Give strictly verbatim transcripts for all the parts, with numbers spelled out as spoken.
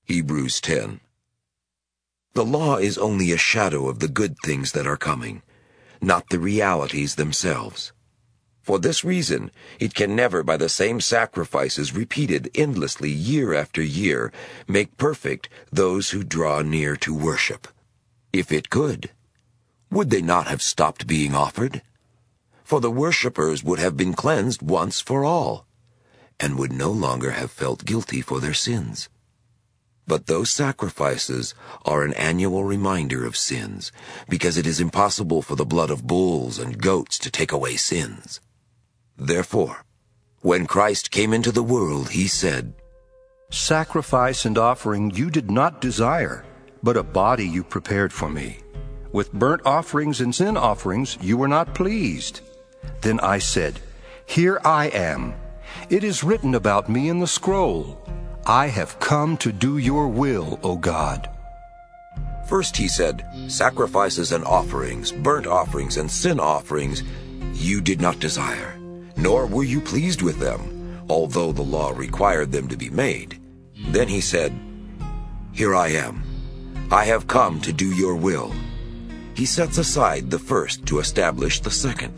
Hebrews ten. The law is only a shadow of the good things that are coming, not the realities themselves. For this reason, it can never, by the same sacrifices repeated endlessly year after year, make perfect those who draw near to worship. If it could, would they not have stopped being offered? For the worshippers would have been cleansed once for all, and would no longer have felt guilty for their sins. But those sacrifices are an annual reminder of sins, because it is impossible for the blood of bulls and goats to take away sins. Therefore, when Christ came into the world, he said, "Sacrifice and offering you did not desire, but a body you prepared for me. With burnt offerings and sin offerings you were not pleased. Then I said, Here I am. It is written about me in the scroll. I have come to do your will, O God." First he said, "Sacrifices and offerings, burnt offerings and sin offerings, you did not desire, nor were you pleased with them, although the law required them to be made." Then he said, "Here I am. I have come to do your will." He sets aside the first to establish the second.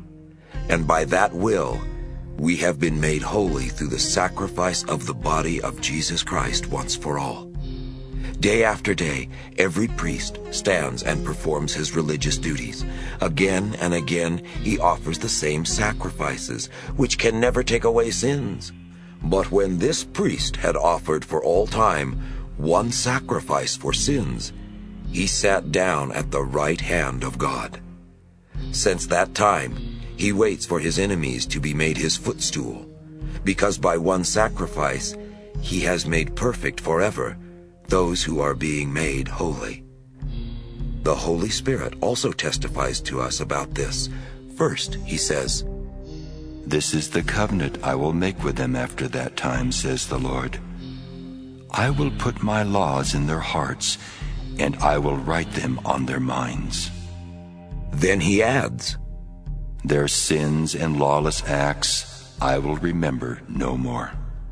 And by that will, we have been made holy through the sacrifice of the body of Jesus Christ once for all. Day after day, every priest stands and performs his religious duties. Again and again, he offers the same sacrifices, which can never take away sins. But when this priest had offered for all time one sacrifice for sins, he sat down at the right hand of God. Since that time, he waits for his enemies to be made his footstool, because by one sacrifice he has made perfect forever those who are being made holy. The Holy Spirit also testifies to us about this. First, he says, "This is the covenant I will make with them after that time, says the Lord. I will put my laws in their hearts, and I will write them on their minds." Then he adds, "Their sins and lawless acts I will remember no more."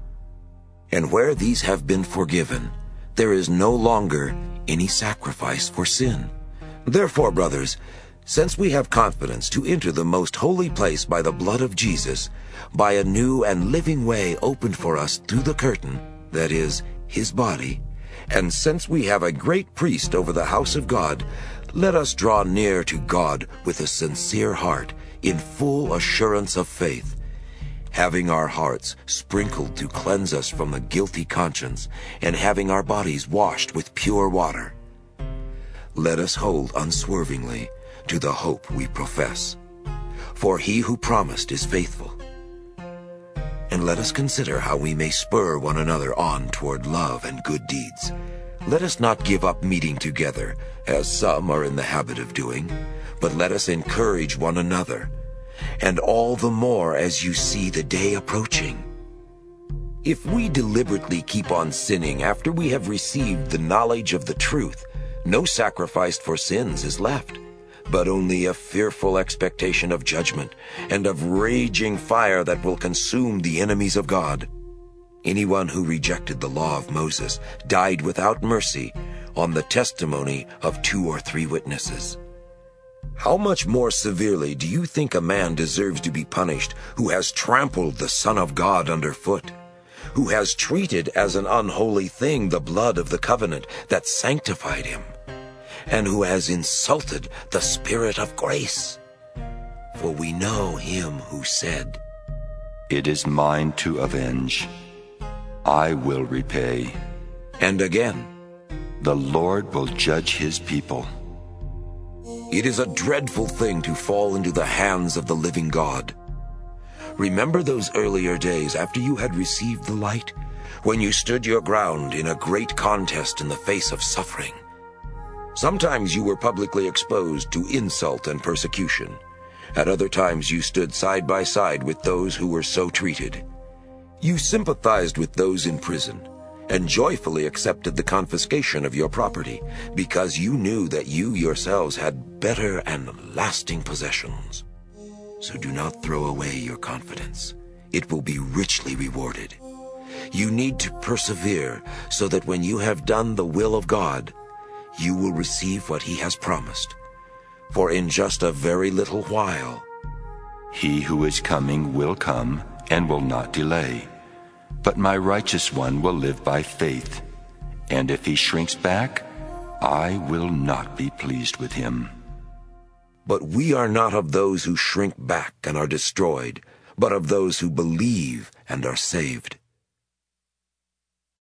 And where these have been forgiven, there is no longer any sacrifice for sin. Therefore, brothers, since we have confidence to enter the most holy place by the blood of Jesus, by a new and living way opened for us through the curtain, that is, his body, and since we have a great priest over the house of God, let us draw near to God with a sincere heart, in full assurance of faith, having our hearts sprinkled to cleanse us from the guilty conscience, and having our bodies washed with pure water. Let us hold unswervingly to the hope we profess, for he who promised is faithful. And let us consider how we may spur one another on toward love and good deeds. Let us not give up meeting together, as some are in the habit of doing, but let us encourage one another, and all the more as you see the day approaching. If we deliberately keep on sinning after we have received the knowledge of the truth, no sacrifice for sins is left, but only a fearful expectation of judgment and of raging fire that will consume the enemies of God. Anyone who rejected the law of Moses died without mercy on the testimony of two or three witnesses. How much more severely do you think a man deserves to be punished who has trampled the Son of God underfoot, who has treated as an unholy thing the blood of the covenant that sanctified him, and who has insulted the Spirit of grace? For we know him who said, "It is mine to avenge. I will repay." And again, "The Lord will judge his people." It is a dreadful thing to fall into the hands of the living God. Remember those earlier days after you had received the light, when you stood your ground in a great contest in the face of suffering. Sometimes you were publicly exposed to insult and persecution. At other times you stood side by side with those who were so treated. You sympathized with those in prison and joyfully accepted the confiscation of your property, because you knew that you yourselves had better and lasting possessions. So do not throw away your confidence. It will be richly rewarded. You need to persevere so that when you have done the will of God, you will receive what he has promised. For in just a very little while, he who is coming will come and will not delay. But my righteous one will live by faith, and if he shrinks back, I will not be pleased with him. But we are not of those who shrink back and are destroyed, but of those who believe and are saved.